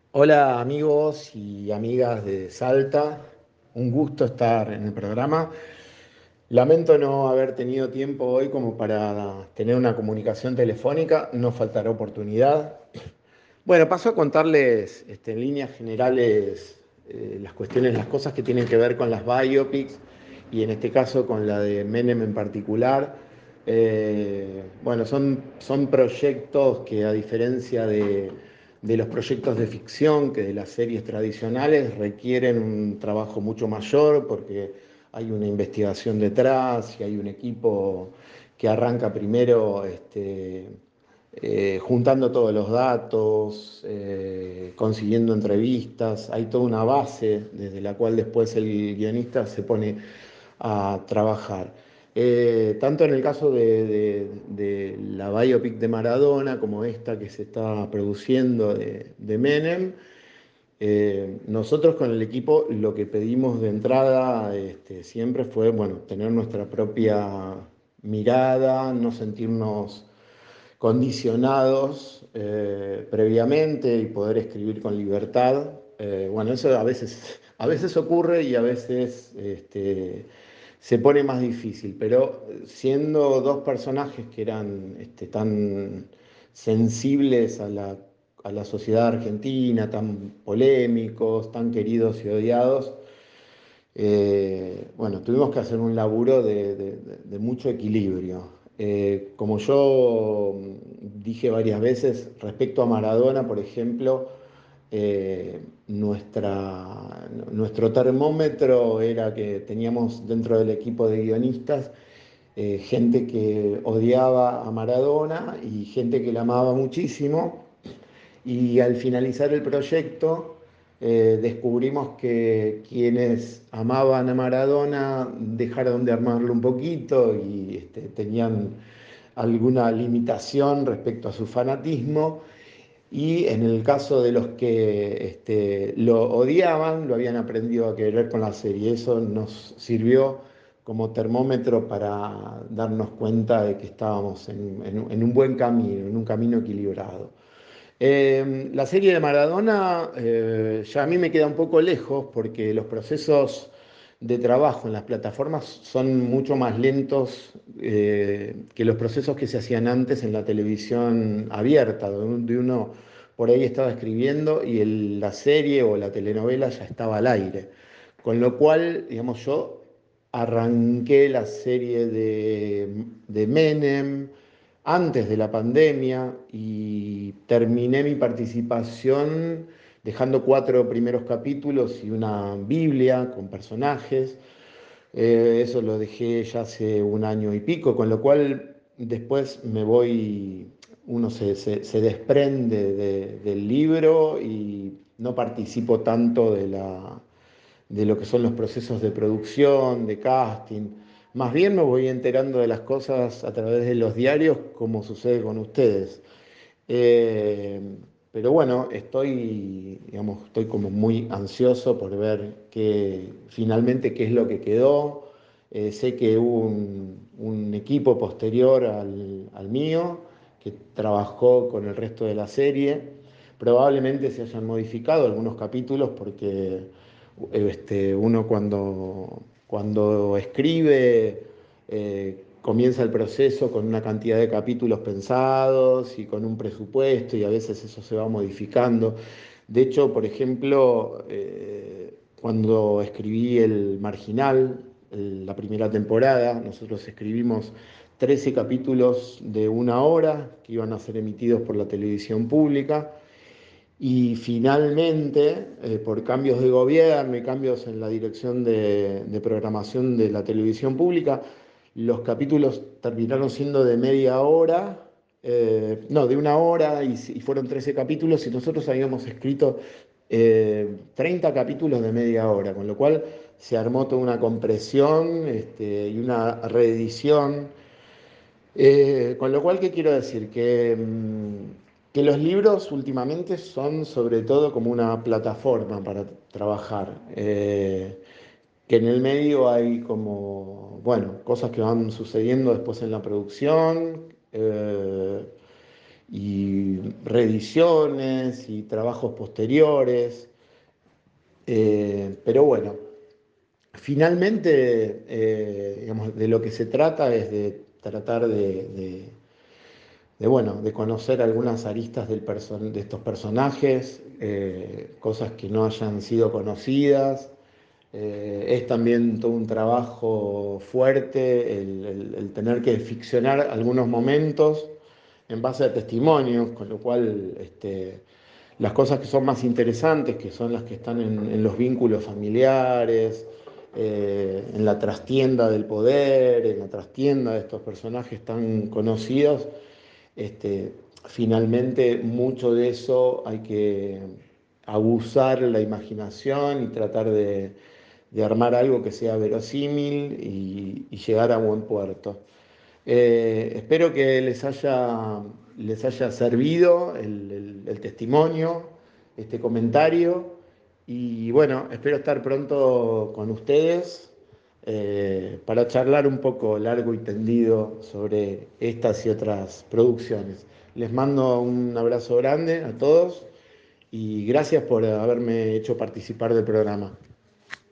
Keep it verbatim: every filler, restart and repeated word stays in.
Hola amigos y amigas de Salta, un gusto estar en el programa. Lamento no haber tenido tiempo hoy como para tener una comunicación telefónica, no faltará oportunidad. Bueno, paso a contarles este, en líneas generales eh, las cuestiones, las cosas que tienen que ver con las biopics y en este caso con la de Menem en particular. Eh, bueno, son, son proyectos que a diferencia de, de los proyectos de ficción, que de las series tradicionales, requieren un trabajo mucho mayor porque hay una investigación detrás y hay un equipo que arranca primero este, eh, juntando todos los datos, eh, consiguiendo entrevistas, hay toda una base desde la cual después el guionista se pone a trabajar. Eh, tanto en el caso de, de- de la biopic de Maradona como esta que se está produciendo de, de Menem, eh, nosotros con el equipo lo que pedimos de entrada este, siempre fue, bueno, tener nuestra propia mirada, no sentirnos condicionados eh, previamente y poder escribir con libertad. Eh, bueno, eso a veces, a veces ocurre y a veces este, se pone más difícil, pero siendo dos personajes que eran este, tan sensibles a la, a la sociedad argentina, tan polémicos, tan queridos y odiados, eh, bueno, tuvimos que hacer un laburo de, de- de- de mucho equilibrio. Eh, como yo mm, dije varias veces, respecto a Maradona, por ejemplo, eh, nuestra, nuestro termómetro era que teníamos dentro del equipo de guionistas eh, gente que odiaba a Maradona y gente que la amaba muchísimo. Y al finalizar el proyecto, eh, descubrimos que quienes amaban a Maradona dejaron de amarlo un poquito y este, tenían alguna limitación respecto a su fanatismo. Y en el caso de los que este, lo odiaban, lo habían aprendido a querer con la serie. Eso nos sirvió como termómetro para darnos cuenta de que estábamos en, en- en un buen camino, en un camino equilibrado. Eh, la serie de Maradona eh, ya a mí me queda un poco lejos porque los procesos de trabajo en las plataformas son mucho más lentos eh, que los procesos que se hacían antes en la televisión abierta, donde uno por ahí estaba escribiendo y el- la serie o la telenovela ya estaba al aire. Con lo cual, digamos, yo arranqué la serie de, de Menem antes de la pandemia y terminé mi participación dejando cuatro primeros capítulos y una Biblia con personajes. Eh, eso lo dejé ya hace un año y pico, con lo cual después me voy, uno se, se- se desprende de- del libro y no participo tanto de la, de lo que son los procesos de producción, de casting. Más bien me voy enterando de las cosas a través de los diarios, como sucede con ustedes. Eh, pero bueno, estoy, digamos, estoy como muy ansioso por ver qué, finalmente qué es lo que quedó. Eh, sé que hubo un, un equipo posterior al, al mío que trabajó con el resto de la serie. Probablemente se hayan modificado algunos capítulos porque este, uno cuando, cuando escribe eh, comienza el proceso con una cantidad de capítulos pensados y con un presupuesto y a veces eso se va modificando. De hecho, por ejemplo, eh, cuando escribí El Marginal, el- la primera temporada, nosotros escribimos trece capítulos de una hora que iban a ser emitidos por la televisión pública. Y finalmente, eh, por cambios de gobierno y cambios en la dirección de, de programación de la televisión pública, los capítulos terminaron siendo de media hora, eh, no, de una hora y, y fueron trece capítulos y nosotros habíamos escrito eh, treinta capítulos de media hora, con lo cual se armó toda una compresión este, y una reedición. Eh, con lo cual, ¿qué quiero decir? Que, mm, que los libros últimamente son sobre todo como una plataforma para trabajar, eh, que en el medio hay como, bueno, cosas que van sucediendo después en la producción, eh, y reediciones y trabajos posteriores. Eh, pero bueno, finalmente, eh, digamos, de lo que se trata es de tratar de, de- de, bueno, de conocer algunas aristas del person- de estos personajes, eh, cosas que no hayan sido conocidas. Eh, es también todo un trabajo fuerte el, el- el tener que ficcionar algunos momentos en base a testimonios, con lo cual este, las cosas que son más interesantes, que son las que están en, en los vínculos familiares, eh, en la trastienda del poder, en la trastienda de estos personajes tan conocidos, este, finalmente mucho de eso hay que abusar la imaginación y tratar de, de armar algo que sea verosímil y, y llegar a buen puerto. Eh, espero que les haya, les haya servido el, el- el testimonio, este comentario. Y bueno, espero estar pronto con ustedes eh, para charlar un poco largo y tendido sobre estas y otras producciones. Les mando un abrazo grande a todos y gracias por haberme hecho participar del programa.